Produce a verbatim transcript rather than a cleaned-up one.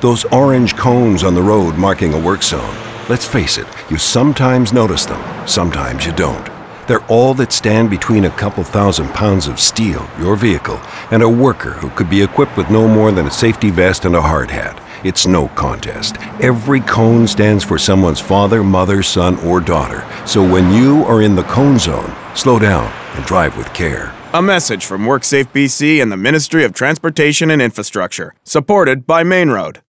Those orange cones on the road marking a work zone. Let's face it, you sometimes notice them, sometimes you don't. They're all that stand between a couple thousand pounds of steel, your vehicle, and a worker who could be equipped with no more than a safety vest and a hard hat. It's no contest. Every cone stands for someone's father, mother, son, or daughter. So when you are in the cone zone, slow down and drive with care. A message from WorkSafe B C and the Ministry of Transportation and Infrastructure, supported by Main Road.